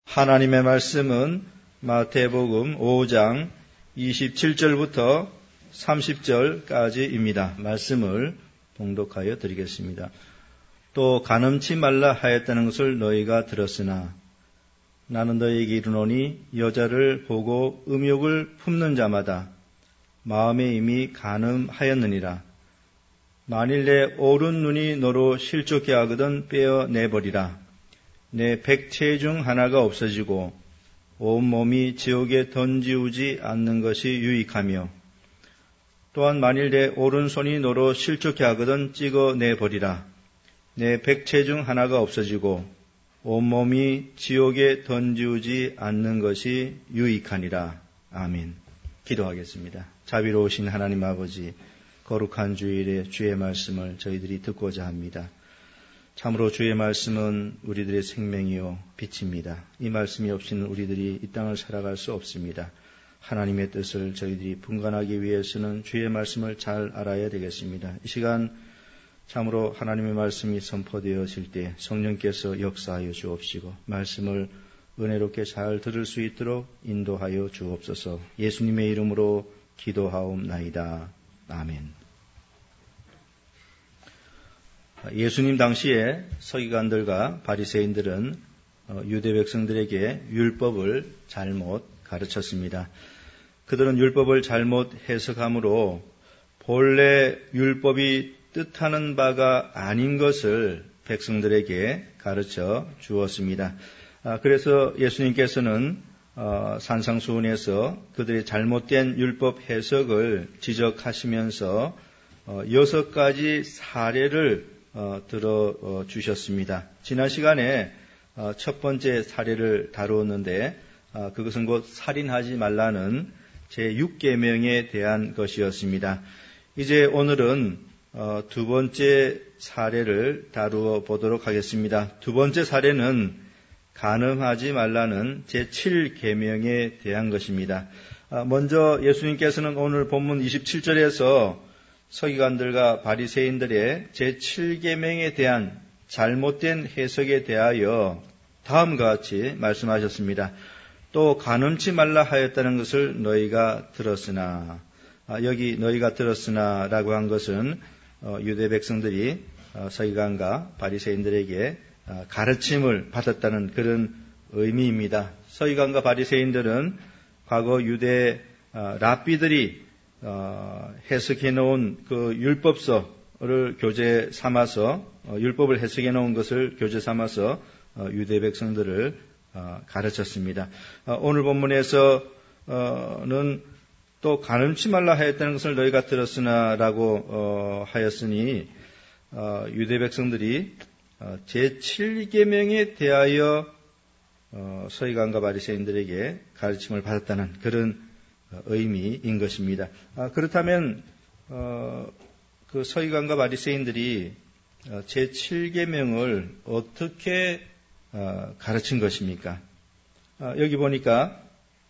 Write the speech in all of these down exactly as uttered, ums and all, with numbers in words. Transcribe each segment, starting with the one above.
하나님의 말씀은 마태복음 오 장 이십칠 절부터 삼십 절까지입니다. 말씀을 봉독하여 드리겠습니다. 또 간음치 말라 하였다는 것을 너희가 들었으나 나는 너희에게 이르노니 여자를 보고 음욕을 품는 자마다 마음에 이미 간음하였느니라. 만일 내 오른 눈이 너로 실족케 하거든 빼어내버리라. 내 백체 중 하나가 없어지고 온몸이 지옥에 던지우지 않는 것이 유익하며 또한 만일 내 오른손이 너로 실족케 하거든 찍어내버리라. 내 백체 중 하나가 없어지고 온몸이 지옥에 던지우지 않는 것이 유익하니라. 아멘. 기도하겠습니다. 자비로우신 하나님 아버지, 거룩한 주일에 주의 말씀을 저희들이 듣고자 합니다. 참으로 주의 말씀은 우리들의 생명이요 빛입니다. 이 말씀이 없이는 우리들이 이 땅을 살아갈 수 없습니다. 하나님의 뜻을 저희들이 분간하기 위해서는 주의 말씀을 잘 알아야 되겠습니다. 이 시간 참으로 하나님의 말씀이 선포되어질 때 성령께서 역사하여 주옵시고 말씀을 은혜롭게 잘 들을 수 있도록 인도하여 주옵소서. 예수님의 이름으로 기도하옵나이다. 아멘. 예수님 당시에 서기관들과 바리새인들은 유대 백성들에게 율법을 잘못 가르쳤습니다. 그들은 율법을 잘못 해석함으로 본래 율법이 뜻하는 바가 아닌 것을 백성들에게 가르쳐 주었습니다. 그래서 예수님께서는 산상수훈에서 그들의 잘못된 율법 해석을 지적하시면서 여섯 가지 사례를 들어주셨습니다. 지난 시간에 첫 번째 사례를 다루었는데 그것은 곧 살인하지 말라는 제육 계명에 대한 것이었습니다. 이제 오늘은 두 번째 사례를 다루어 보도록 하겠습니다. 두 번째 사례는 간음하지 말라는 제칠 계명에 대한 것입니다. 먼저 예수님께서는 오늘 본문 이십칠 절에서 서기관들과 바리새인들의 제칠 계명에 대한 잘못된 해석에 대하여 다음과 같이 말씀하셨습니다. 또 간음치 말라 하였다는 것을 너희가 들었으나, 여기 너희가 들었으나 라고 한 것은 유대 백성들이 서기관과 바리새인들에게 가르침을 받았다는 그런 의미입니다. 서기관과 바리새인들은 과거 유대 랍비들이 해석해 놓은 그 율법서를 교재 삼아서 율법을 해석해 놓은 것을 교재 삼아서 유대 백성들을 가르쳤습니다. 오늘 본문에서는 또 간음치 말라 하였다는 것을 너희가 들었으나라고 하였으니 유대 백성들이 제칠 계명에 대하여 서기관과 바리새인들에게 가르침을 받았다는 그런 의미인 것입니다. 그렇다면 그 서기관과 바리새인들이 제칠 계명을 어떻게 가르친 것입니까? 여기 보니까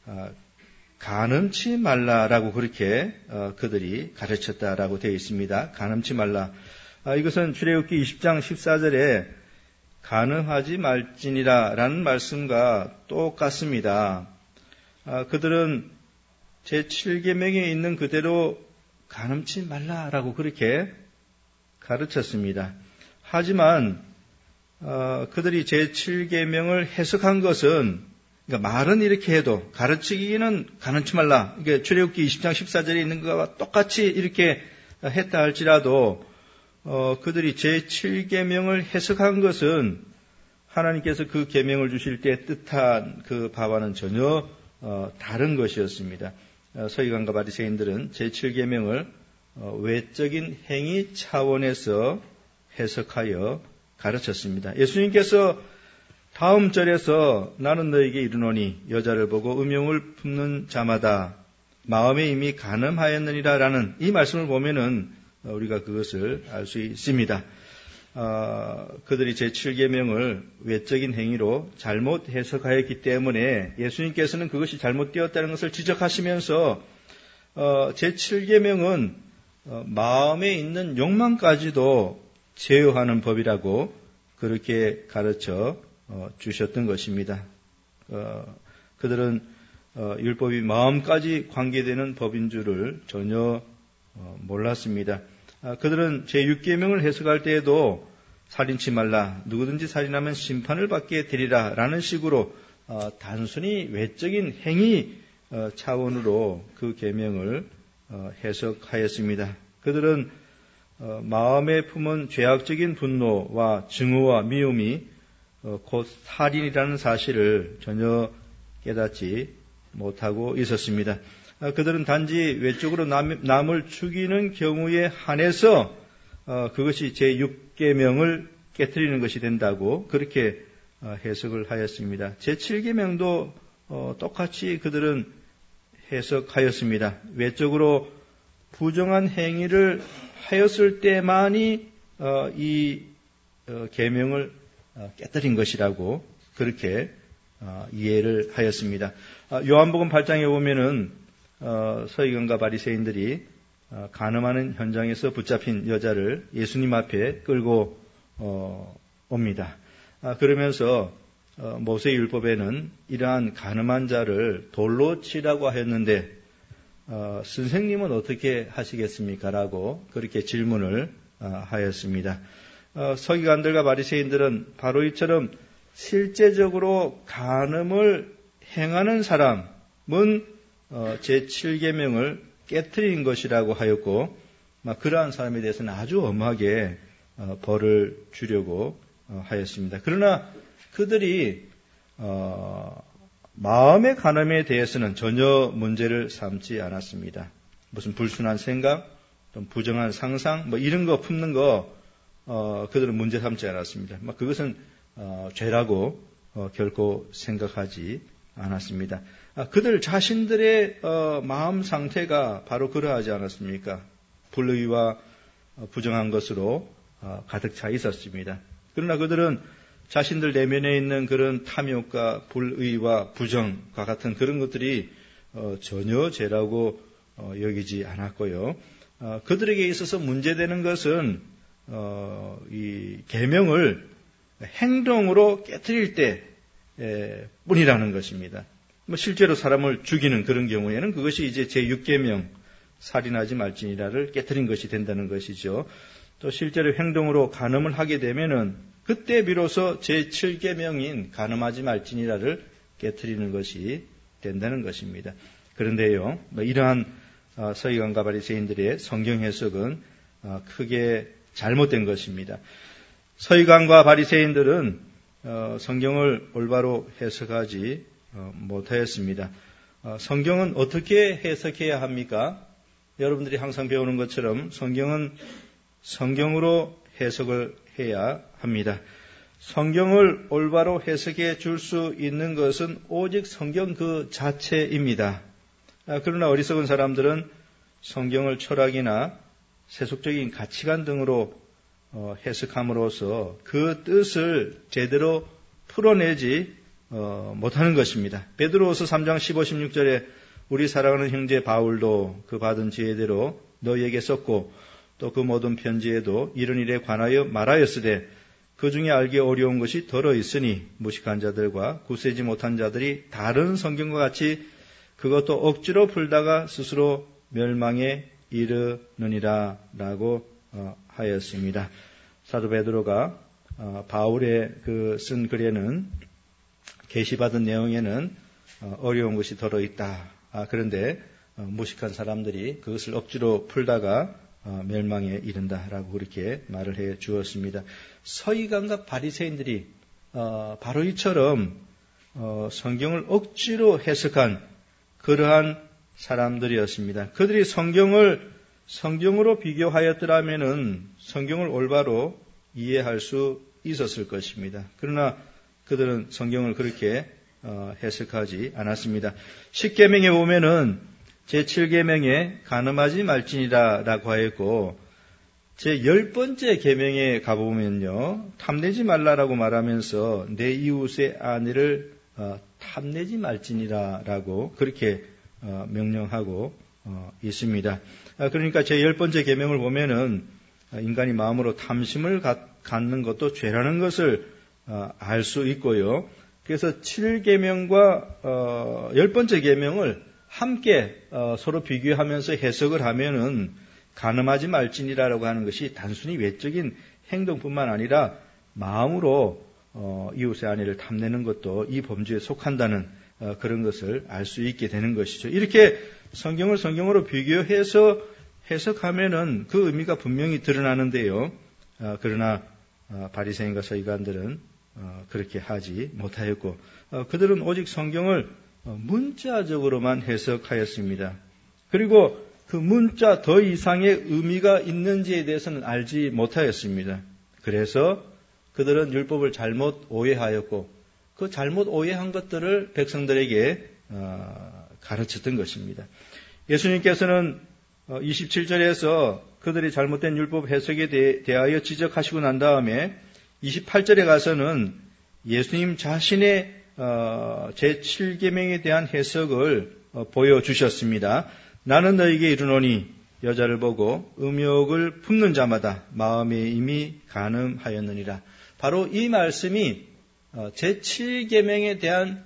간음치 말라라고 그렇게 그들이 가르쳤다라고 되어 있습니다. 간음치 말라. 이것은 출애굽기 이십 장 십사 절에 간음하지 말지니라 라는 말씀과 똑같습니다. 그들은 제칠 계명에 있는 그대로 간음치 말라라고 그렇게 가르쳤습니다. 하지만 어, 그들이 제칠 계명을 해석한 것은, 그러니까 말은 이렇게 해도 가르치기는 간음치 말라, 이게 출애굽기 이십 장 십사 절에 있는 것과 똑같이 이렇게 했다 할지라도 어, 그들이 제칠 계명을 해석한 것은 하나님께서 그 계명을 주실 때 뜻한 그 바와는 전혀 어, 다른 것이었습니다. 어, 서기관과 바리새인들은 제칠 계명을 어, 외적인 행위 차원에서 해석하여 가르쳤습니다. 예수님께서 다음 절에서 나는 너에게 이르노니 여자를 보고 음욕을 품는 자마다 마음에 이미 간음하였느니라 라는 이 말씀을 보면은 우리가 그것을 알 수 있습니다. 어, 그들이 제칠 계명을 외적인 행위로 잘못 해석하였기 때문에 예수님께서는 그것이 잘못되었다는 것을 지적하시면서 어, 제칠 계명은 어, 마음에 있는 욕망까지도 제어하는 법이라고 그렇게 가르쳐 어, 주셨던 것입니다. 어, 그들은 어, 율법이 마음까지 관계되는 법인 줄을 전혀 어, 몰랐습니다. 아, 그들은 제육 계명을 해석할 때에도 살인치 말라, 누구든지 살인하면 심판을 받게 되리라 라는 식으로 어, 단순히 외적인 행위 어, 차원으로 그 계명을 어, 해석하였습니다. 그들은 어, 마음에 품은 죄악적인 분노와 증오와 미움이 어, 곧 살인이라는 사실을 전혀 깨닫지 못하고 있었습니다. 아, 그들은 단지 외적으로 남, 남을 죽이는 경우에 한해서 어, 그것이 제육 계명을 깨트리는 것이 된다고 그렇게 어, 해석을 하였습니다. 제칠 계명도 어, 똑같이 그들은 해석하였습니다. 외적으로 부정한 행위를 하였을 때만이 어, 이 어, 계명을 어, 깨뜨린 것이라고 그렇게 어, 이해를 하였습니다. 어, 요한복음 팔 장에 보면은 어, 서기관과 바리새인들이 어, 간음하는 현장에서 붙잡힌 여자를 예수님 앞에 끌고 어, 옵니다. 아, 그러면서 어, 모세 율법에는 이러한 간음한 자를 돌로 치라고 하였는데 어, 선생님은 어떻게 하시겠습니까? 라고 그렇게 질문을 어, 하였습니다. 어, 서기관들과 바리새인들은 바로 이처럼 실제적으로 간음을 행하는 사람은 어, 제칠 계명을 깨트린 것이라고 하였고 막 그러한 사람에 대해서는 아주 엄하게 어, 벌을 주려고 어, 하였습니다. 그러나 그들이 어, 마음의 간음에 대해서는 전혀 문제를 삼지 않았습니다. 무슨 불순한 생각, 또 부정한 상상, 뭐 이런 거 품는 거 어, 그들은 문제 삼지 않았습니다. 막 그것은 어, 죄라고 어, 결코 생각하지 않았습니다. 아, 그들 자신들의 어, 마음 상태가 바로 그러하지 않았습니까? 불의와 어, 부정한 것으로 어, 가득 차 있었습니다. 그러나 그들은 자신들 내면에 있는 그런 탐욕과 불의와 부정과 같은 그런 것들이 어, 전혀 죄라고 어, 여기지 않았고요. 어, 그들에게 있어서 문제되는 것은 어, 이 계명을 행동으로 깨트릴 때 에, 뿐이라는 것입니다. 뭐 실제로 사람을 죽이는 그런 경우에는 그것이 이제 제육 계명 살인하지 말지니라를 깨트린 것이 된다는 것이죠. 또 실제로 행동으로 간음을 하게 되면은 그때 비로소 제칠 계명인 간음하지 말지니라를 깨트리는 것이 된다는 것입니다. 그런데요, 뭐 이러한 서기관과 바리새인들의 성경 해석은 크게 잘못된 것입니다. 서기관과 바리새인들은 성경을 올바로 해석하지 못하였습니다. 성경은 어떻게 해석해야 합니까? 여러분들이 항상 배우는 것처럼 성경은 성경으로 해석을 해야 합니다. 성경을 올바로 해석해 줄 수 있는 것은 오직 성경 그 자체입니다. 그러나 어리석은 사람들은 성경을 철학이나 세속적인 가치관 등으로 해석함으로써 그 뜻을 제대로 풀어내지 못하는 것입니다. 베드로후서 삼 장 십오, 십육 절에 우리 사랑하는 형제 바울도 그 받은 지혜대로 너희에게 썼고 또 그 모든 편지에도 이런 일에 관하여 말하였으되 그 중에 알기 어려운 것이 더러 있으니 무식한 자들과 굳세지 못한 자들이 다른 성경과 같이 그것도 억지로 풀다가 스스로 멸망에 이르느니라 라고 하였습니다. 사도 베드로가 바울의 그 쓴 글에는 계시받은 내용에는 어려운 것이 더러 있다. 그런데 무식한 사람들이 그것을 억지로 풀다가 멸망에 이른다라고 그렇게 말을 해 주었습니다. 서기관과 바리새인들이 바로 이처럼 성경을 억지로 해석한 그러한 사람들이었습니다. 그들이 성경을 성경으로 비교하였더라면은 성경을 올바로 이해할 수 있었을 것입니다. 그러나 그들은 성경을 그렇게 해석하지 않았습니다. 십계명에 보면은 제칠 계명에 간음하지 말지니라 라고 하였고 제열 번째 계명에 가보면요 탐내지 말라라고 말하면서 내 이웃의 아내를 탐내지 말지니라 라고 그렇게 명령하고 있습니다. 그러니까 제열 번째 계명을 보면은 인간이 마음으로 탐심을 갖는 것도 죄라는 것을 알 수 있고요. 그래서 칠 계명과 어, 열 번째 계명을 함께 어, 서로 비교하면서 해석을 하면은 간음하지 말지니라라고 하는 것이 단순히 외적인 행동뿐만 아니라 마음으로 어, 이웃의 아내를 탐내는 것도 이 범죄에 속한다는 어, 그런 것을 알 수 있게 되는 것이죠. 이렇게 성경을 성경으로 비교해서 해석하면은 그 의미가 분명히 드러나는데요. 어, 그러나 어, 바리새인과 서기관들은 어, 그렇게 하지 못하였고 어, 그들은 오직 성경을 어, 문자적으로만 해석하였습니다. 그리고 그 문자 더 이상의 의미가 있는지에 대해서는 알지 못하였습니다. 그래서 그들은 율법을 잘못 오해하였고 그 잘못 오해한 것들을 백성들에게 어, 가르쳤던 것입니다. 예수님께서는 이십칠 절에서 그들이 잘못된 율법 해석에 대하여 지적하시고 난 다음에 이십팔 절에 가서는 예수님 자신의 제칠 계명에 대한 해석을 보여주셨습니다. 나는 너에게 이르노니 여자를 보고 음욕을 품는 자마다 마음에 이미 간음하였느니라. 바로 이 말씀이 제칠 계명에 대한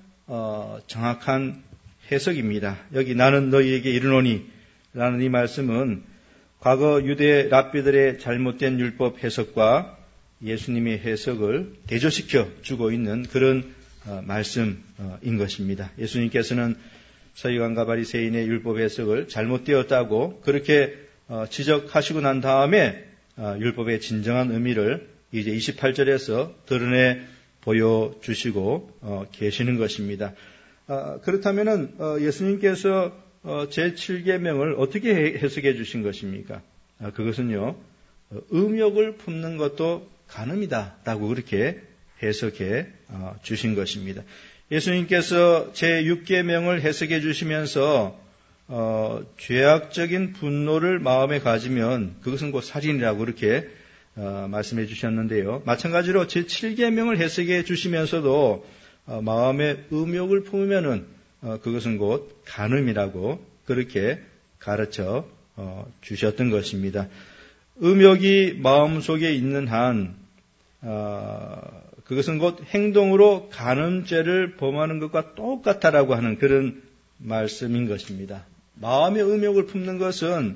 정확한 해석입니다. 여기 나는 너희에게 이르노니 라는 이 말씀은 과거 유대 랍비들의 잘못된 율법 해석과 예수님의 해석을 대조시켜 주고 있는 그런 말씀인 것입니다. 예수님께서는 서기관과 바리새인의 율법 해석을 잘못되었다고 그렇게 지적하시고 난 다음에 율법의 진정한 의미를 이제 이십팔 절에서 드러내 보여주시고 계시는 것입니다. 그렇다면은 예수님께서 제칠 계명을 어떻게 해석해 주신 것입니까? 그것은요, 음욕을 품는 것도 간음이다 라고 그렇게 해석해 주신 것입니다. 예수님께서 제육 계명을 해석해 주시면서 어, 죄악적인 분노를 마음에 가지면 그것은 곧 살인이라고 그렇게 어, 말씀해 주셨는데요. 마찬가지로 제칠 계명을 해석해 주시면서도 어, 마음에 음욕을 품으면은 어, 그것은 곧 간음이라고 그렇게 가르쳐 어, 주셨던 것입니다. 음욕이 마음속에 있는 한 어, 그것은 곧 행동으로 간음죄를 범하는 것과 똑같다라고 하는 그런 말씀인 것입니다. 마음의 음욕을 품는 것은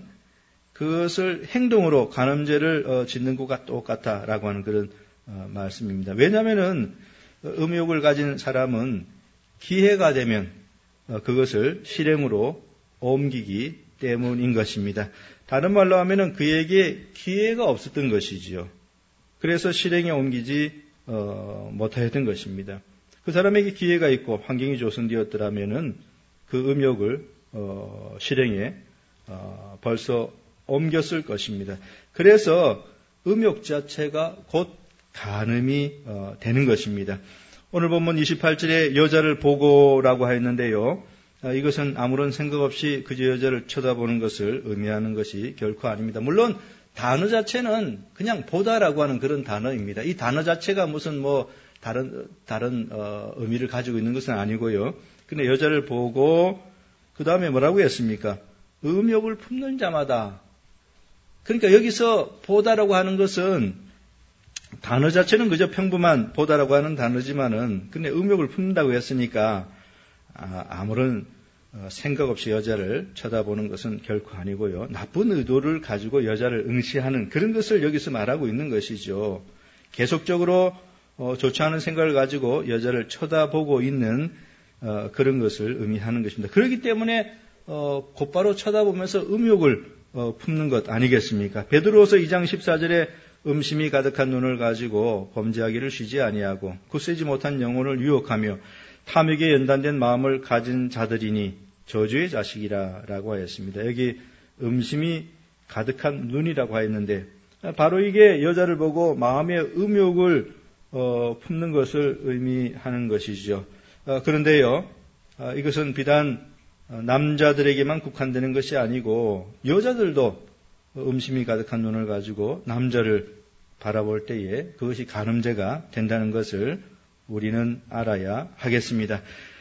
그것을 행동으로 간음죄를 어, 짓는 것과 똑같다라고 하는 그런 어, 말씀입니다. 왜냐하면은 음욕을 가진 사람은 기회가 되면 어, 그것을 실행으로 옮기기 때문인 것입니다. 다른 말로 하면은 그에게 기회가 없었던 것이지요. 그래서 실행에 옮기지 어, 못하였던 것입니다. 그 사람에게 기회가 있고 환경이 조성되었더라면은 그 음욕을 어, 실행에 어, 벌써 옮겼을 것입니다. 그래서 음욕 자체가 곧 간음이 어, 되는 것입니다. 오늘 본문 이십팔 절에 여자를 보고라고 하였는데요. 아, 이것은 아무런 생각 없이 그저 여자를 쳐다보는 것을 의미하는 것이 결코 아닙니다. 물론 단어 자체는 그냥 보다라고 하는 그런 단어입니다. 이 단어 자체가 무슨 뭐 다른 다른 어, 의미를 가지고 있는 것은 아니고요. 근데 여자를 보고 그 다음에 뭐라고 했습니까? 음욕을 품는 자마다. 그러니까 여기서 보다라고 하는 것은 단어 자체는 그저 평범한 보다라고 하는 단어지만은 근데 음욕을 품는다고 했으니까 아, 아무런 생각 없이 여자를 쳐다보는 것은 결코 아니고요. 나쁜 의도를 가지고 여자를 응시하는 그런 것을 여기서 말하고 있는 것이죠. 계속적으로 어, 좋지 않은 생각을 가지고 여자를 쳐다보고 있는 어, 그런 것을 의미하는 것입니다. 그렇기 때문에 어, 곧바로 쳐다보면서 음욕을 어, 품는 것 아니겠습니까? 베드로후서 이 장 십사 절에 음심이 가득한 눈을 가지고 범죄하기를 쉬지 아니하고 굳세지 못한 영혼을 유혹하며 탐욕에 연단된 마음을 가진 자들이니 저주의 자식이라라고 하였습니다. 여기 음심이 가득한 눈이라고 하였는데 바로 이게 여자를 보고 마음의 음욕을 어, 품는 것을 의미하는 것이죠. 어, 그런데요, 어, 이것은 비단 남자들에게만 국한되는 것이 아니고 여자들도 음심이 가득한 눈을 가지고 남자를 바라볼 때에 그것이 간음죄가 된다는 것을 우리는 알아야 하겠습니다.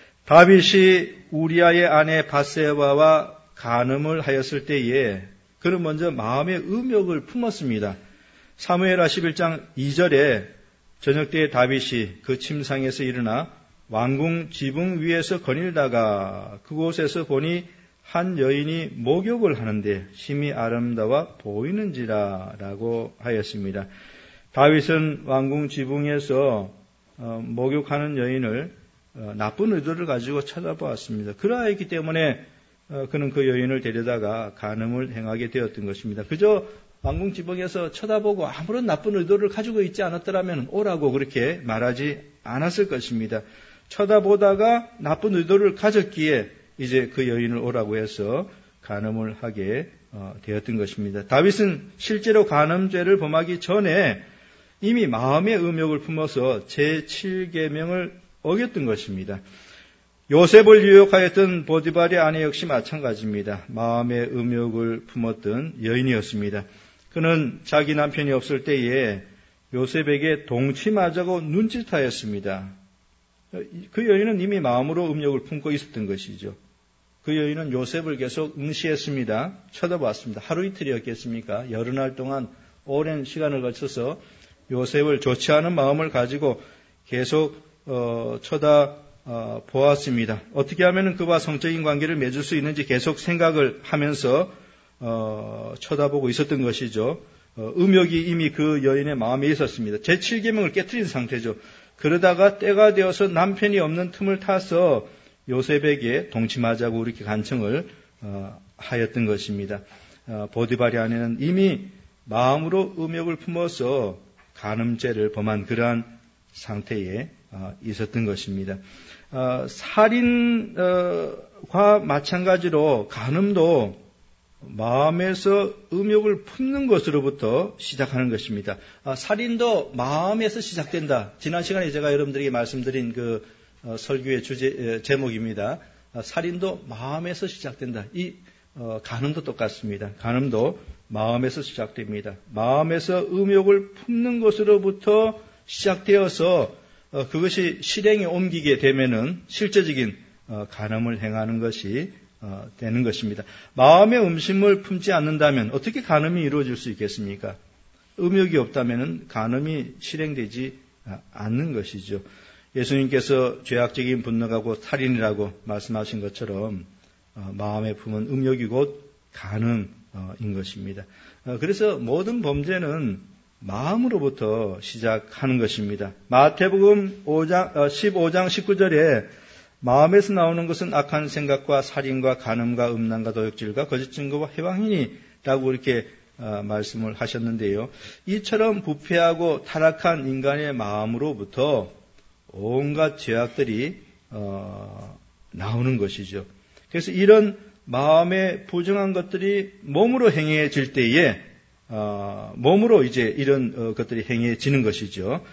다윗이 우리아의 아내 밧세바와 간음을 하였을 때에 그는 먼저 마음의 음욕을 품었습니다. 사무엘하 십일 장 이 절에 저녁 때에 다윗이 그 침상에서 일어나 왕궁 지붕 위에서 거닐다가 그곳에서 보니 한 여인이 목욕을 하는데 심히 아름다워 보이는지라 라고 하였습니다. 다윗은 왕궁 지붕에서 어, 목욕하는 여인을 어, 나쁜 의도를 가지고 쳐다보았습니다. 그러하였기 때문에 어, 그는 그 여인을 데려다가 간음을 행하게 되었던 것입니다. 그저 왕궁 지붕에서 쳐다보고 아무런 나쁜 의도를 가지고 있지 않았더라면 오라고 그렇게 말하지 않았을 것입니다. 쳐다보다가 나쁜 의도를 가졌기에 이제 그 여인을 오라고 해서 간음을 하게 되었던 것입니다. 다윗은 실제로 간음죄를 범하기 전에 이미 마음의 음욕을 품어서 제칠 계명을 어겼던 것입니다. 요셉을 유혹하였던 보디발의 아내 역시 마찬가지입니다. 마음의 음욕을 품었던 여인이었습니다. 그는 자기 남편이 없을 때에 요셉에게 동침하자고 눈짓하였습니다. 그 여인은 이미 마음으로 음욕을 품고 있었던 것이죠. 그 여인은 요셉을 계속 응시했습니다. 쳐다봤습니다. 하루 이틀이었겠습니까? 여러 날 동안 오랜 시간을 거쳐서 요셉을 좋지 않은 마음을 가지고 계속 어, 쳐다 어, 보았습니다. 어떻게 하면 그와 성적인 관계를 맺을 수 있는지 계속 생각을 하면서 어, 쳐다보고 있었던 것이죠. 어, 음욕이 이미 그 여인의 마음에 있었습니다. 제칠 계명을 깨트린 상태죠. 그러다가 때가 되어서 남편이 없는 틈을 타서 요셉에게 동침하자고 이렇게 간청을 어, 하였던 것입니다. 어, 보디발의 아내는 이미 마음으로 음욕을 품어서 간음죄를 범한 그러한 상태에 어, 있었던 것입니다. 어, 살인과 마찬가지로 간음도 마음에서 음욕을 품는 것으로부터 시작하는 것입니다. 아, 살인도 마음에서 시작된다. 지난 시간에 제가 여러분들에게 말씀드린 그 어, 설교의 주제 에, 제목입니다. 아, 살인도 마음에서 시작된다. 이 어, 간음도 똑같습니다. 간음도 마음에서 시작됩니다. 마음에서 음욕을 품는 것으로부터 시작되어서 어, 그것이 실행에 옮기게 되면은 실제적인 어, 간음을 행하는 것이 어, 되는 것입니다. 마음의 음심을 품지 않는다면 어떻게 간음이 이루어질 수 있겠습니까? 음욕이 없다면 간음이 실행되지 않는 것이죠. 예수님께서 죄악적인 분노가 곧 살인이라고 말씀하신 것처럼 어, 마음에 품은 음욕이 곧 간음인 것입니다. 어, 그래서 모든 범죄는 마음으로부터 시작하는 것입니다. 마태복음 오 장, 어, 십오 장 십구 절에 마음에서 나오는 것은 악한 생각과 살인과 간음과 음란과 도둑질과 거짓 증거와 해방이니라고 이렇게 어, 말씀을 하셨는데요. 이처럼 부패하고 타락한 인간의 마음으로부터 온갖 죄악들이 어, 나오는 것이죠. 그래서 이런 마음에 부정한 것들이 몸으로 행해질 때에 어, 몸으로 이제 이런 어, 것들이 행해지는 것이죠.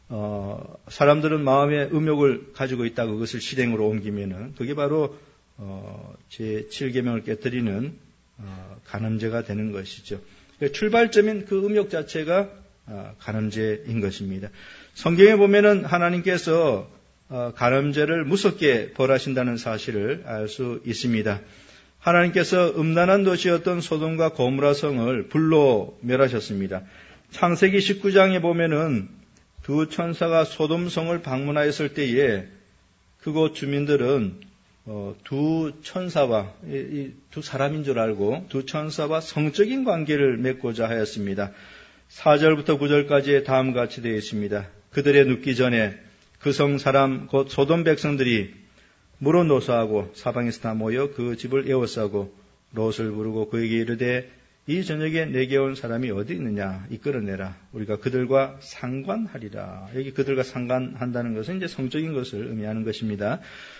어, 사람들은 마음의 음욕을 가지고 있다고 그것을 실행으로 옮기면은 그게 바로 어, 제칠 계명을 깨뜨리는 어, 간음죄가 되는 것이죠. 출발점인 그 음욕 자체가 어, 간음죄인 것입니다. 성경에 보면은 하나님께서 어, 간음죄를 무섭게 벌하신다는 사실을 알 수 있습니다. 하나님께서 음란한 도시였던 소돔과 고모라 성을 불로 멸하셨습니다. 창세기 십구 장에 보면은 두 천사가 소돔 성을 방문하였을 때에 그곳 주민들은 어, 두 천사와 이, 이, 두 사람인 줄 알고 두 천사와 성적인 관계를 맺고자 하였습니다. 사 절부터 구 절까지의 다음과 같이 되어 있습니다. 그들의 눕기 전에 그 성 사람 곧 소돔 백성들이 물어 노소하고 사방에서 다 모여 그 집을 에워싸고 롯을 부르고 그에게 이르되 이 저녁에 내게 온 사람이 어디 있느냐 이끌어내라 우리가 그들과 상관하리라. 여기 그들과 상관한다는 것은 이제 성적인 것을 의미하는 것입니다.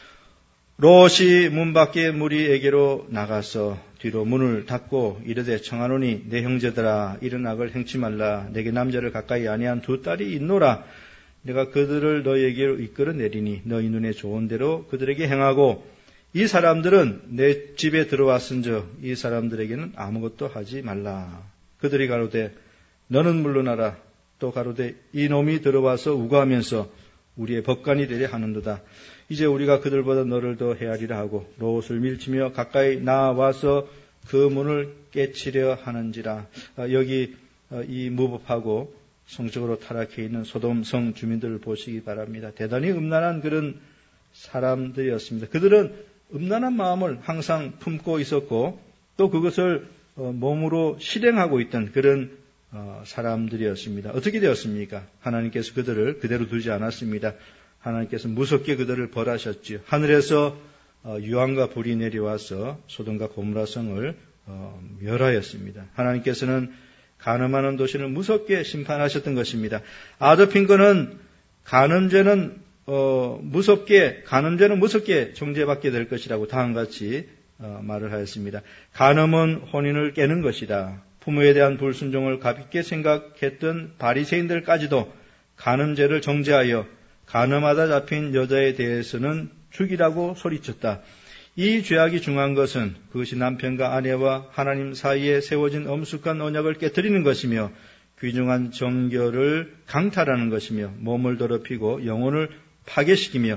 롯이 문 밖에 무리에게로 나가서 뒤로 문을 닫고 이르되 청하노니 내 형제들아 이런 악을 행치 말라. 내게 남자를 가까이 아니한 두 딸이 있노라. 내가 그들을 너희에게로 이끌어내리니 너희 눈에 좋은 대로 그들에게 행하고 이 사람들은 내 집에 들어왔은즉 이 사람들에게는 아무것도 하지 말라. 그들이 가로되 너는 물러나라. 또 가로되 이 놈이 들어와서 우거하면서 우리의 법관이 되려 하는도다. 이제 우리가 그들보다 너를 더 헤아리라 하고 롯을 밀치며 가까이 나와서 그 문을 깨치려 하는지라. 여기 이 무법하고 성적으로 타락해 있는 소돔 성 주민들을 보시기 바랍니다. 대단히 음란한 그런 사람들이었습니다. 그들은 음란한 마음을 항상 품고 있었고 또 그것을 몸으로 실행하고 있던 그런 사람들이었습니다. 어떻게 되었습니까? 하나님께서 그들을 그대로 두지 않았습니다. 하나님께서 무섭게 그들을 벌하셨지요. 하늘에서 유황과 불이 내려와서 소돔과 고모라 성을 멸하였습니다. 하나님께서는 간음하는 도시를 무섭게 심판하셨던 것입니다. 아도르프 핑거는 간음죄는 어, 무섭게 간음죄는 무섭게 정죄받게 될 것이라고 다음같이 어, 말을 하였습니다. 간음은 혼인을 깨는 것이다. 부모에 대한 불순종을 가볍게 생각했던 바리새인들까지도 간음죄를 정죄하여 간음하다 잡힌 여자에 대해서는 죽이라고 소리쳤다. 이 죄악이 중요한 것은 그것이 남편과 아내와 하나님 사이에 세워진 엄숙한 언약을 깨뜨리는 것이며 귀중한 정결을 강탈하는 것이며 몸을 더럽히고 영혼을 파괴시키며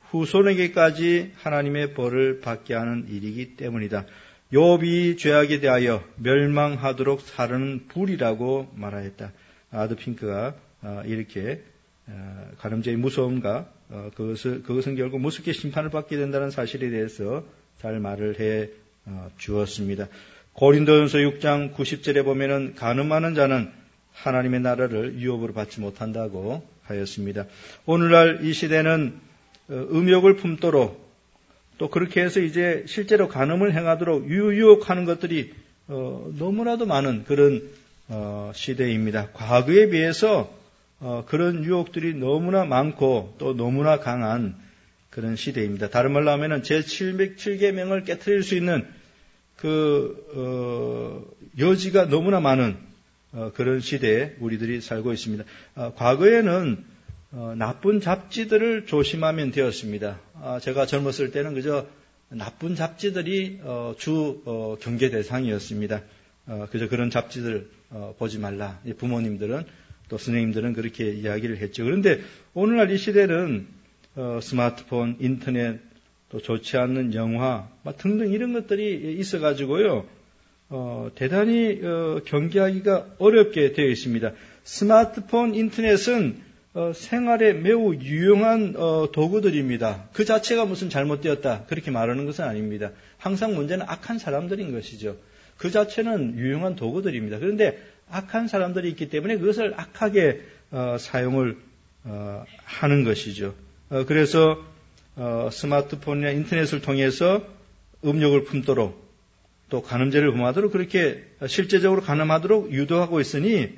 후손에게까지 하나님의 벌을 받게 하는 일이기 때문이다. 욥이 죄악에 대하여 멸망하도록 사르는 불이라고 말하였다. 아도르프 핑거가 이렇게 간음죄의 무서움과 그것을, 그것은 결국 무섭게 심판을 받게 된다는 사실에 대해서 잘 말을 해 주었습니다. 고린도전서 육 장 구십 절에 보면은 간음하는 자는 하나님의 나라를 유업으로 받지 못한다고 하였습니다. 오늘날 이 시대는 음욕을 품도록 또 그렇게 해서 이제 실제로 간음을 행하도록 유혹하는 것들이 너무나도 많은 그런 시대입니다. 과거에 비해서 그런 유혹들이 너무나 많고 또 너무나 강한 그런 시대입니다. 다른 말로 하면은 제칠 계명을 깨트릴 수 있는 그 어, 여지가 너무나 많은 어, 그런 시대에 우리들이 살고 있습니다. 어, 과거에는 어, 나쁜 잡지들을 조심하면 되었습니다. 아, 제가 젊었을 때는 그저 나쁜 잡지들이 어, 주 어, 경계 대상이었습니다. 어, 그저 그런 잡지들 어, 보지 말라. 부모님들은 또 선생님들은 그렇게 이야기를 했죠. 그런데 오늘날 이 시대는 어, 스마트폰, 인터넷, 또 좋지 않는 영화 등등 이런 것들이 있어가지고요. 어, 대단히 어, 경계하기가 어렵게 되어 있습니다. 스마트폰, 인터넷은 어, 생활에 매우 유용한 어, 도구들입니다. 그 자체가 무슨 잘못되었다 그렇게 말하는 것은 아닙니다. 항상 문제는 악한 사람들인 것이죠. 그 자체는 유용한 도구들입니다. 그런데 악한 사람들이 있기 때문에 그것을 악하게 어, 사용을 어, 하는 것이죠. 어, 그래서 어, 스마트폰이나 인터넷을 통해서 음욕을 품도록 또 간음죄를 범하도록 그렇게 실제적으로 간음하도록 유도하고 있으니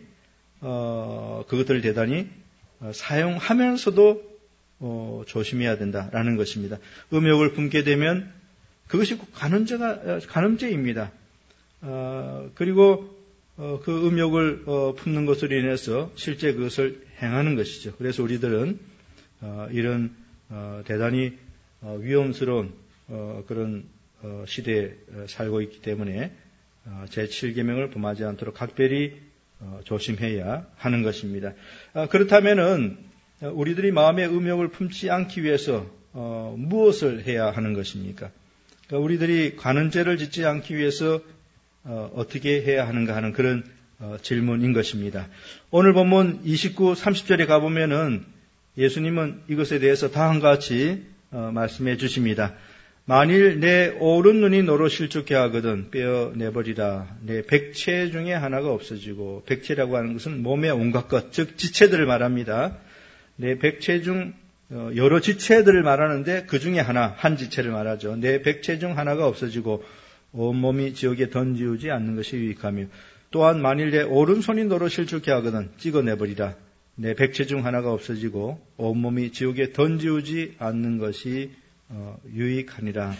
어, 그것들을 대단히 어, 사용하면서도 어, 조심해야 된다라는 것입니다. 음욕을 품게 되면 그것이 간음죄가 간음죄입니다. 어, 그리고 어, 그 음욕을 어, 품는 것으로 인해서 실제 그것을 행하는 것이죠. 그래서 우리들은 어, 이런 어, 대단히 어, 위험스러운 어, 그런 어, 시대에 살고 있기 때문에 어, 제칠 계명을 범하지 않도록 각별히 어, 조심해야 하는 것입니다. 어, 그렇다면은 우리들이 마음의 음욕을 품지 않기 위해서 어, 무엇을 해야 하는 것입니까? 그러니까 우리들이 간음죄를 짓지 않기 위해서 어, 어떻게 해야 하는가 하는 그런 어, 질문인 것입니다. 오늘 본문 이십구, 삼십 절에 가보면은 예수님은 이것에 대해서 다음과 같이 어, 말씀해 주십니다. 만일 내 오른 눈이 너로 실족해 하거든 빼어내버리라. 내 백체 중에 하나가 없어지고, 백체라고 하는 것은 몸의 온갖 것, 즉 지체들을 말합니다. 내 백체 중 여러 지체들을 말하는데 그 중에 하나, 한 지체를 말하죠. 내 백체 중 하나가 없어지고 온몸이 지옥에 던지우지 않는 것이 유익하며, 또한 만일 내 오른손이 너로 실족해 하거든 찍어내버리라. 내 백체 중 하나가 없어지고 온몸이 지옥에 던지우지 않는 것이 어, 유익하니라.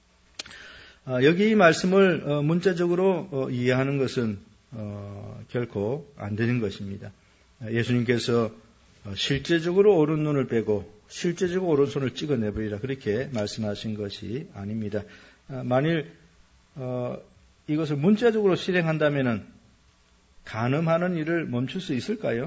어, 여기 이 말씀을 어, 문자적으로 어, 이해하는 것은 어, 결코 안 되는 것입니다. 예수님께서 어, 실제적으로 오른눈을 빼고 실제적으로 오른손을 찍어내버리라 그렇게 말씀하신 것이 아닙니다. 어, 만일 어, 이것을 문자적으로 실행한다면 간음하는 일을 멈출 수 있을까요?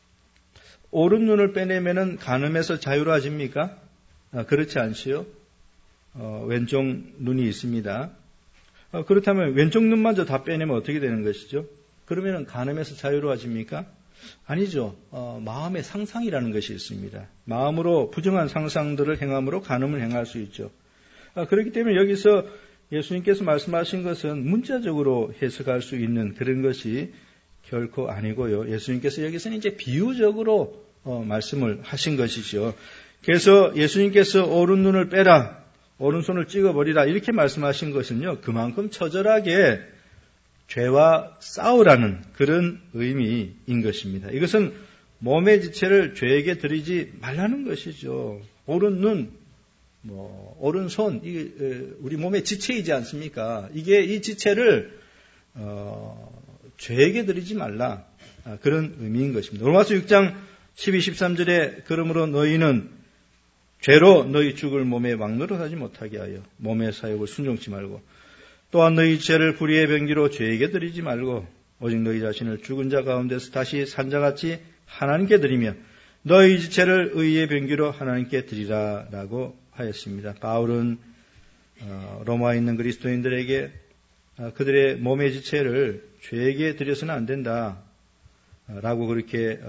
오른눈을 빼내면은 간음에서 자유로워집니까? 아, 그렇지 않지요. 어, 왼쪽 눈이 있습니다. 어, 그렇다면 왼쪽 눈마저 다 빼내면 어떻게 되는 것이죠? 그러면은 간음에서 자유로워집니까? 아니죠. 어, 마음의 상상이라는 것이 있습니다. 마음으로 부정한 상상들을 행함으로 간음을 행할 수 있죠. 아, 그렇기 때문에 여기서 예수님께서 말씀하신 것은 문자적으로 해석할 수 있는 그런 것이 결코 아니고요. 예수님께서 여기서는 이제 비유적으로 어, 말씀을 하신 것이죠. 그래서 예수님께서 오른눈을 빼라, 오른손을 찍어버리라 이렇게 말씀하신 것은요. 그만큼 처절하게 죄와 싸우라는 그런 의미인 것입니다. 이것은 몸의 지체를 죄에게 드리지 말라는 것이죠. 오른눈, 뭐 오른손, 이게 우리 몸의 지체이지 않습니까? 이게 이 지체를 어, 죄에게 드리지 말라, 그런 의미인 것입니다. 로마서 육 장 십이, 십삼 절에 그러므로 너희는 죄로 너희 죽을 몸에 막노릇하지 못하게 하여 몸의 사욕을 순종치 말고 또한 너희 죄를 불의의 병기로 죄에게 드리지 말고 오직 너희 자신을 죽은 자 가운데서 다시 산 자같이 하나님께 드리며 너희 지체를 의의 병기로 하나님께 드리라 라고 하였습니다. 바울은 로마에 있는 그리스도인들에게 그들의 몸의 지체를 죄에게 드려서는 안 된다 라고 그렇게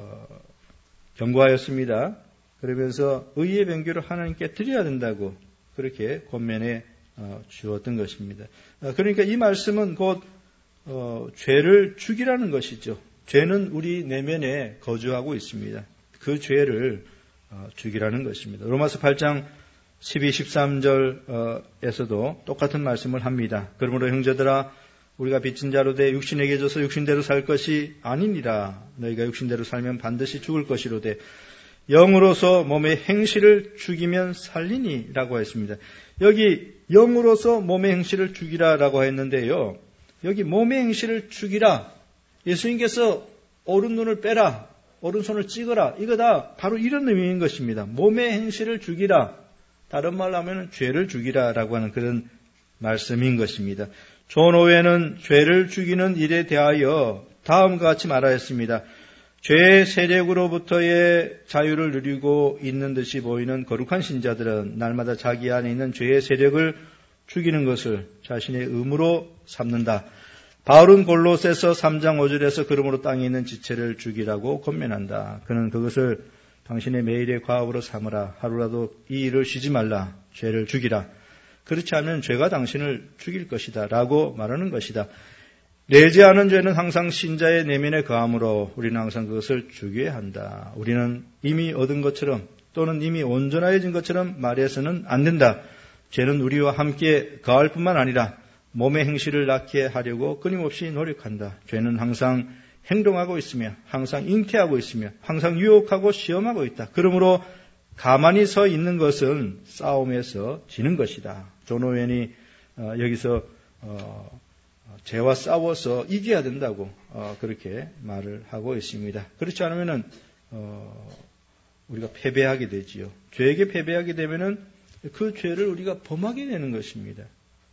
경고하였습니다. 그러면서 의의 병기로 하나님께 드려야 된다고 그렇게 권면해 주었던 것입니다. 그러니까 이 말씀은 곧 어, 죄를 죽이라는 것이죠. 죄는 우리 내면에 거주하고 있습니다. 그 죄를 어, 죽이라는 것입니다. 로마서 팔 장 십이, 십삼 절에서도 똑같은 말씀을 합니다. 그러므로 형제들아 우리가 빚진 자로 돼 육신에게 져서 육신대로 살 것이 아니니라. 너희가 육신대로 살면 반드시 죽을 것이로되 영으로서 몸의 행실을 죽이면 살리니 라고 했습니다. 여기 영으로서 몸의 행실을 죽이라라고 했는데요. 여기 몸의 행실을 죽이라. 예수님께서 오른눈을 빼라. 오른손을 찍어라. 이거 다 바로 이런 의미인 것입니다. 몸의 행실을 죽이라. 다른 말로 하면 죄를 죽이라라고 하는 그런 말씀인 것입니다. 존 오웬은 죄를 죽이는 일에 대하여 다음과 같이 말하였습니다. 죄의 세력으로부터의 자유를 누리고 있는 듯이 보이는 거룩한 신자들은 날마다 자기 안에 있는 죄의 세력을 죽이는 것을 자신의 의무로 삼는다. 바울은 골로새서 삼 장 오 절에서 그러므로 땅에 있는 지체를 죽이라고 권면한다. 그는 그것을 당신의 매일의 과업으로 삼으라. 하루라도 이 일을 쉬지 말라. 죄를 죽이라. 그렇지 않으면 죄가 당신을 죽일 것이다. 라고 말하는 것이다. 내지 않은 죄는 항상 신자의 내면에 거하므로 우리는 항상 그것을 죽여야 한다. 우리는 이미 얻은 것처럼 또는 이미 온전해진 것처럼 말해서는 안 된다. 죄는 우리와 함께 거할 뿐만 아니라 몸의 행실을 낳게 하려고 끊임없이 노력한다. 죄는 항상 행동하고 있으며 항상 잉태하고 있으며 항상 유혹하고 시험하고 있다. 그러므로 가만히 서 있는 것은 싸움에서 지는 것이다. 존 오웬이 여기서 죄와 싸워서 이겨야 된다고 그렇게 말을 하고 있습니다. 그렇지 않으면은 우리가 패배하게 되지요. 죄에게 패배하게 되면은 그 죄를 우리가 범하게 되는 것입니다.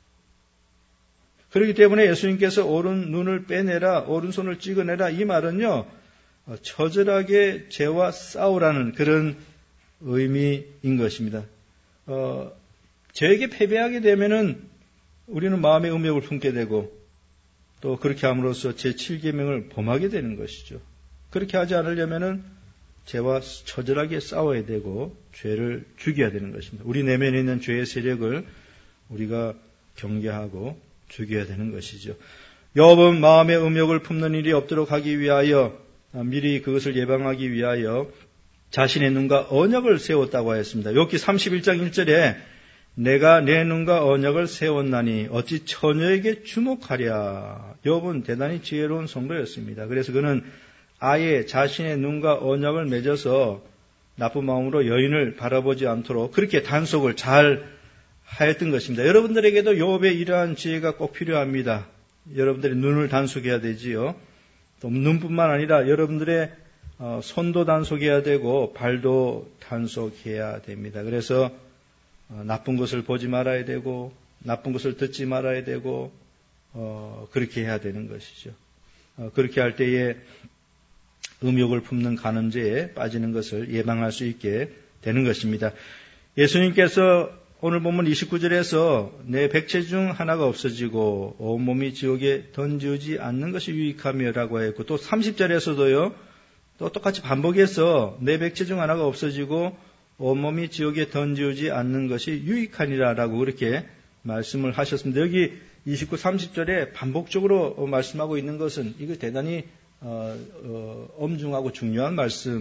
그렇기 때문에 예수님께서 오른 눈을 빼내라, 오른손을 찍어내라 이 말은요, 처절하게 죄와 싸우라는 그런 의미인 것입니다. 어, 죄에게 패배하게 되면은 우리는 마음의 음욕을 품게 되고 또 그렇게 함으로써 제칠 계명을 범하게 되는 것이죠. 그렇게 하지 않으려면은 죄와 처절하게 싸워야 되고 죄를 죽여야 되는 것입니다. 우리 내면에 있는 죄의 세력을 우리가 경계하고 죽여야 되는 것이죠. 욥은 마음의 음욕을 품는 일이 없도록 하기 위하여 미리 그것을 예방하기 위하여 자신의 눈과 언약을 세웠다고 하였습니다. 욥기 삼십일 장 일 절에 내가 내 눈과 언약을 세웠나니 어찌 처녀에게 주목하랴. 욥은 대단히 지혜로운 성도였습니다. 그래서 그는 아예 자신의 눈과 언약을 맺어서 나쁜 마음으로 여인을 바라보지 않도록 그렇게 단속을 잘 하였던 것입니다. 여러분들에게도 욥의 이러한 지혜가 꼭 필요합니다. 여러분들이 눈을 단속해야 되지요. 또 눈뿐만 아니라 여러분들의 손도 단속해야 되고 발도 단속해야 됩니다. 그래서 나쁜 것을 보지 말아야 되고 나쁜 것을 듣지 말아야 되고 어, 그렇게 해야 되는 것이죠. 어, 그렇게 할 때에 음욕을 품는 간음죄에 빠지는 것을 예방할 수 있게 되는 것입니다. 예수님께서 오늘 본문 이십구 절에서 내 백체 중 하나가 없어지고 온몸이 지옥에 던지지 않는 것이 유익하며라고 했고 또 삼십 절에서도요. 또 똑같이 반복해서 내 백체 중 하나가 없어지고 온몸이 지옥에 던지지 않는 것이 유익하니라라고 그렇게 말씀을 하셨습니다. 여기 이십구, 삼십 절에 반복적으로 말씀하고 있는 것은 이거 대단히 어, 어, 엄중하고 중요한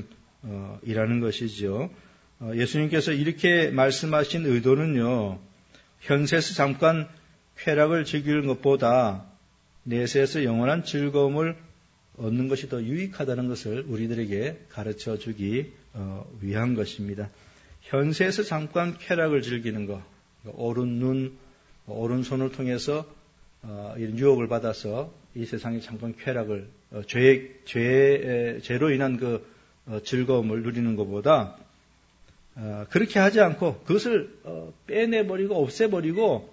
말씀이라는 것이죠. 어, 예수님께서 이렇게 말씀하신 의도는요, 현세에서 잠깐 쾌락을 즐기는 것보다 내세에서 영원한 즐거움을 얻는 것이 더 유익하다는 것을 우리들에게 가르쳐 주기 어, 위한 것입니다. 현세에서 잠깐 쾌락을 즐기는 것, 오른 눈, 오른손을 통해서 어, 이런 유혹을 받아서 이 세상에 잠깐 쾌락을 어, 죄, 죄, 죄로 인한 그 어, 즐거움을 누리는 것보다 어, 그렇게 하지 않고 그것을 어, 빼내버리고 없애버리고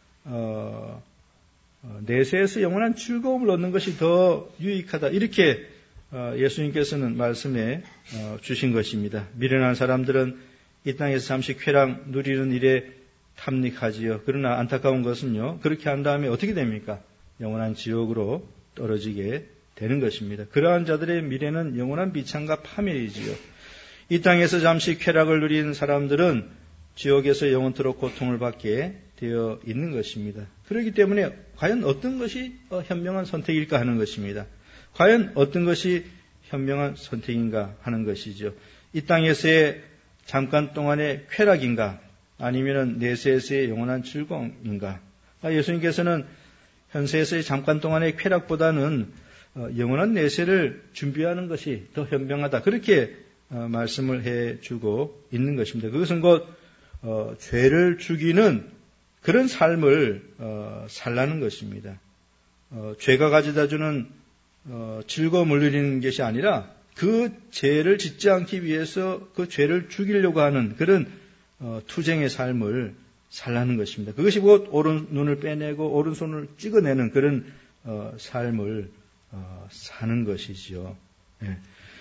어, 어, 내세에서 영원한 즐거움을 얻는 것이 더 유익하다. 이렇게 어, 예수님께서는 말씀해 어, 주신 것입니다. 미련한 사람들은 이 땅에서 잠시 쾌락 누리는 일에 탐닉하지요. 그러나 안타까운 것은요, 그렇게 한 다음에 어떻게 됩니까? 영원한 지옥으로 떨어지게 되는 것입니다. 그러한 자들의 미래는 영원한 비참과 파멸이지요. 이 땅에서 잠시 쾌락을 누리는 사람들은 지옥에서 영원토록 고통을 받게 되어 있는 것입니다. 그렇기 때문에 과연 어떤 것이 현명한 선택일까 하는 것입니다. 과연 어떤 것이 현명한 선택인가 하는 것이죠. 이 땅에서의 잠깐 동안의 쾌락인가 아니면 내세에서의 영원한 즐거움인가. 예수님께서는 현세에서의 잠깐 동안의 쾌락보다는 영원한 내세를 준비하는 것이 더 현명하다. 그렇게 말씀을 해주고 있는 것입니다. 그것은 곧 어, 죄를 죽이는 그런 삶을 어, 살라는 것입니다. 어, 죄가 가져다주는 어, 즐거움을 누리는 것이 아니라 그 죄를 짓지 않기 위해서 그 죄를 죽이려고 하는 그런 어, 투쟁의 삶을 살라는 것입니다. 그것이 곧 오른 눈을 빼내고 오른손을 찍어내는 그런 어, 삶을 어, 사는 것이지요. 예.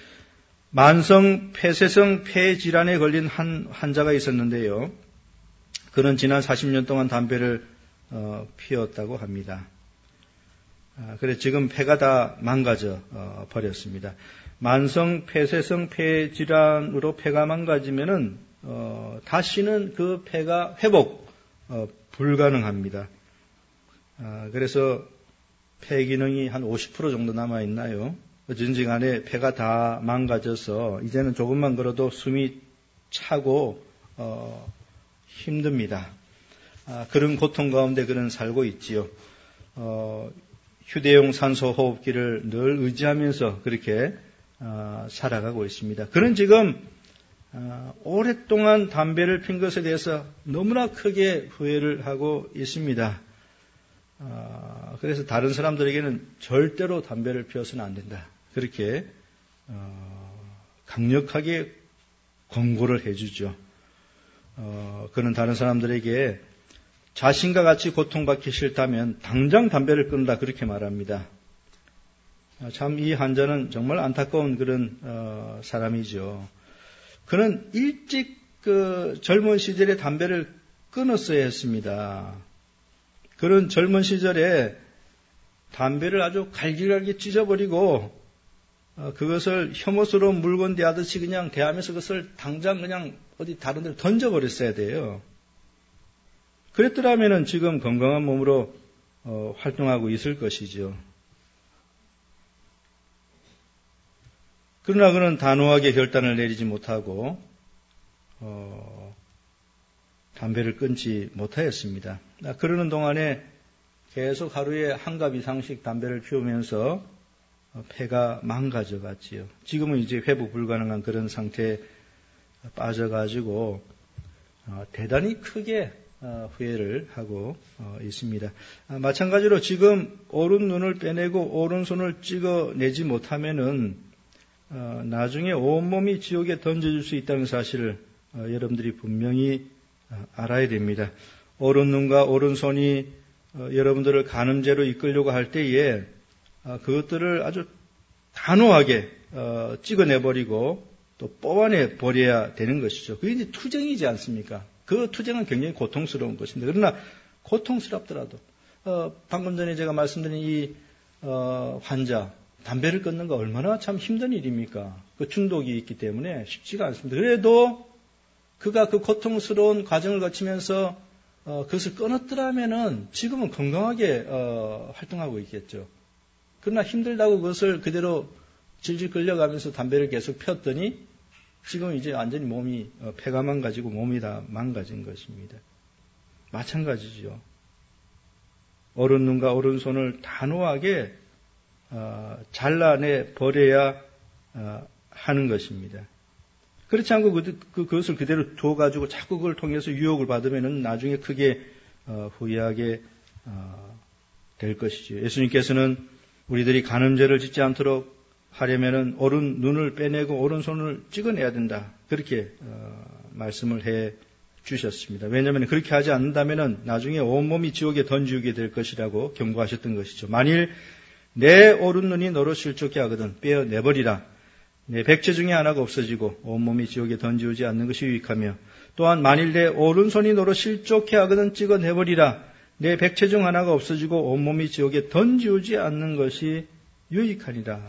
만성 폐쇄성 폐질환에 걸린 한 환자가 있었는데요. 그는 지난 사십 년 동안 담배를 어, 피웠다고 합니다. 아, 그래 지금 폐가 다 망가져 어, 버렸습니다. 만성 폐쇄성 폐질환으로 폐가 망가지면은 어, 다시는 그 폐가 회복 어, 불가능합니다. 아, 그래서 폐 기능이 한 오십 퍼센트 정도 남아 있나요? 어쩐지 간에 폐가 다 망가져서 이제는 조금만 걸어도 숨이 차고 어, 힘듭니다. 아, 그런 고통 가운데 그는 살고 있지요. 어, 휴대용 산소 호흡기를 늘 의지하면서 그렇게 어, 살아가고 있습니다. 그는 지금 어, 오랫동안 담배를 핀 것에 대해서 너무나 크게 후회를 하고 있습니다. 어, 그래서 다른 사람들에게는 절대로 담배를 피워서는 안 된다. 그렇게 어, 강력하게 권고를 해주죠. 어, 그는 다른 사람들에게 자신과 같이 고통받기 싫다면 당장 담배를 끊는다 그렇게 말합니다. 참 이 환자는 정말 안타까운 그런 어, 사람이죠. 그는 일찍 그 젊은 시절에 담배를 끊었어야 했습니다. 그런 젊은 시절에 담배를 아주 갈기갈기 찢어버리고 어, 그것을 혐오스러운 물건 대하듯이 그냥 대하면서 그것을 당장 그냥 어디 다른 데로 던져버렸어야 돼요. 그랬더라면은 지금 건강한 몸으로 어, 활동하고 있을 것이죠. 그러나 그는 단호하게 결단을 내리지 못하고 어, 담배를 끊지 못하였습니다. 그러는 동안에 계속 하루에 한 갑 이상씩 담배를 피우면서 폐가 망가져 갔지요. 지금은 이제 회복 불가능한 그런 상태에 빠져가지고 어, 대단히 크게 어, 후회를 하고 어, 있습니다. 아, 마찬가지로 지금 오른 눈을 빼내고 오른손을 찍어내지 못하면은 어, 나중에 온몸이 지옥에 던져질 수 있다는 사실을 어, 여러분들이 분명히 어, 알아야 됩니다. 오른눈과 오른손이 어, 여러분들을 간음죄로 이끌려고 할 때에 어, 그것들을 아주 단호하게 어, 찍어내버리고 또 뽑아내 버려야 되는 것이죠. 그게 이제 투쟁이지 않습니까? 그 투쟁은 굉장히 고통스러운 것입니다. 그러나 고통스럽더라도 어, 방금 전에 제가 말씀드린 이 어, 환자 담배를 끊는 거 얼마나 참 힘든 일입니까? 그 중독이 있기 때문에 쉽지가 않습니다. 그래도 그가 그 고통스러운 과정을 거치면서 어, 그것을 끊었더라면은 지금은 건강하게 어, 활동하고 있겠죠. 그러나 힘들다고 그것을 그대로 질질 끌려가면서 담배를 계속 폈더니 지금 이제 완전히 몸이 어, 폐가 망가지고 몸이 다 망가진 것입니다. 마찬가지죠. 오른눈과 오른손을 단호하게 어, 잘라내 버려야 어, 하는 것입니다. 그렇지 않고 그, 그, 그것을 그대로 두어가지고 자꾸 그걸 통해서 유혹을 받으면 나중에 크게 어, 후회하게 어, 될 것이죠. 예수님께서는 우리들이 간음죄를 짓지 않도록 하려면은 오른 눈을 빼내고 오른손을 찍어내야 된다. 그렇게 어, 말씀을 해 주셨습니다. 왜냐하면 그렇게 하지 않는다면은 나중에 온몸이 지옥에 던지게 될 것이라고 경고하셨던 것이죠. 만일 내 오른눈이 너로 실족해 하거든 빼어내버리라. 내 백체 중에 하나가 없어지고 온몸이 지옥에 던지우지 않는 것이 유익하며 또한 만일 내 오른손이 너로 실족해 하거든 찍어내버리라. 내 백체 중 하나가 없어지고 온몸이 지옥에 던지우지 않는 것이 유익하니라.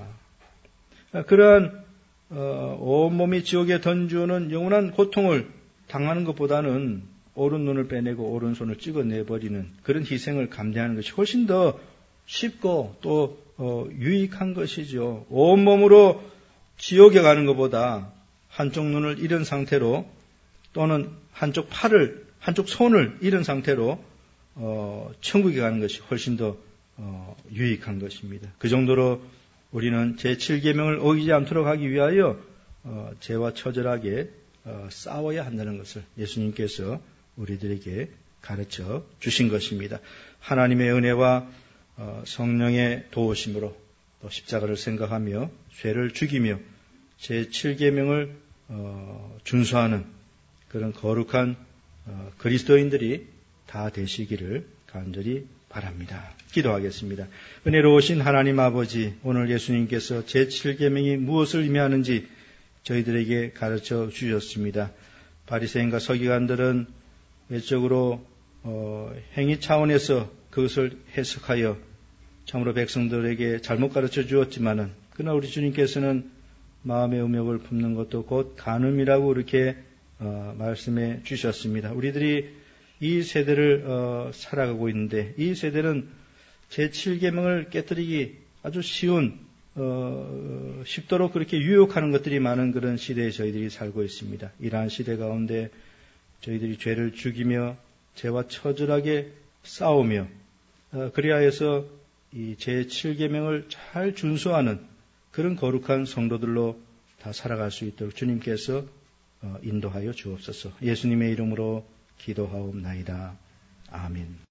그러한 어, 온몸이 지옥에 던지우는 영원한 고통을 당하는 것보다는 오른눈을 빼내고 오른손을 찍어내버리는 그런 희생을 감내하는 것이 훨씬 더 쉽고 또 어, 유익한 것이죠. 온몸으로 지옥에 가는 것보다 한쪽 눈을 잃은 상태로 또는 한쪽 팔을, 한쪽 손을 잃은 상태로 어, 천국에 가는 것이 훨씬 더 어, 유익한 것입니다. 그 정도로 우리는 제칠 계명을 어기지 않도록 하기 위하여 어, 죄와 처절하게 어, 싸워야 한다는 것을 예수님께서 우리들에게 가르쳐 주신 것입니다. 하나님의 은혜와 어, 성령의 도우심으로 또 십자가를 생각하며 죄를 죽이며 제칠 계명을 어, 준수하는 그런 거룩한 어, 그리스도인들이 다 되시기를 간절히 바랍니다. 기도하겠습니다. 은혜로우신 하나님 아버지, 오늘 예수님께서 제칠 계명이 무엇을 의미하는지 저희들에게 가르쳐 주셨습니다. 바리새인과 서기관들은 외적으로 어, 행위 차원에서 그것을 해석하여 참으로 백성들에게 잘못 가르쳐 주었지만은 그러나 우리 주님께서는 마음의 음욕을 품는 것도 곧 간음이라고 이렇게 어, 말씀해 주셨습니다. 우리들이 이 세대를 어, 살아가고 있는데 이 세대는 제칠 계명을 깨뜨리기 아주 쉬운 어, 쉽도록 그렇게 유혹하는 것들이 많은 그런 시대에 저희들이 살고 있습니다. 이러한 시대 가운데 저희들이 죄를 죽이며 죄와 처절하게 싸우며 어, 그리하여서 이 제칠 계명을 잘 준수하는 그런 거룩한 성도들로 다 살아갈 수 있도록 주님께서 어, 인도하여 주옵소서. 예수님의 이름으로 기도하옵나이다. 아멘.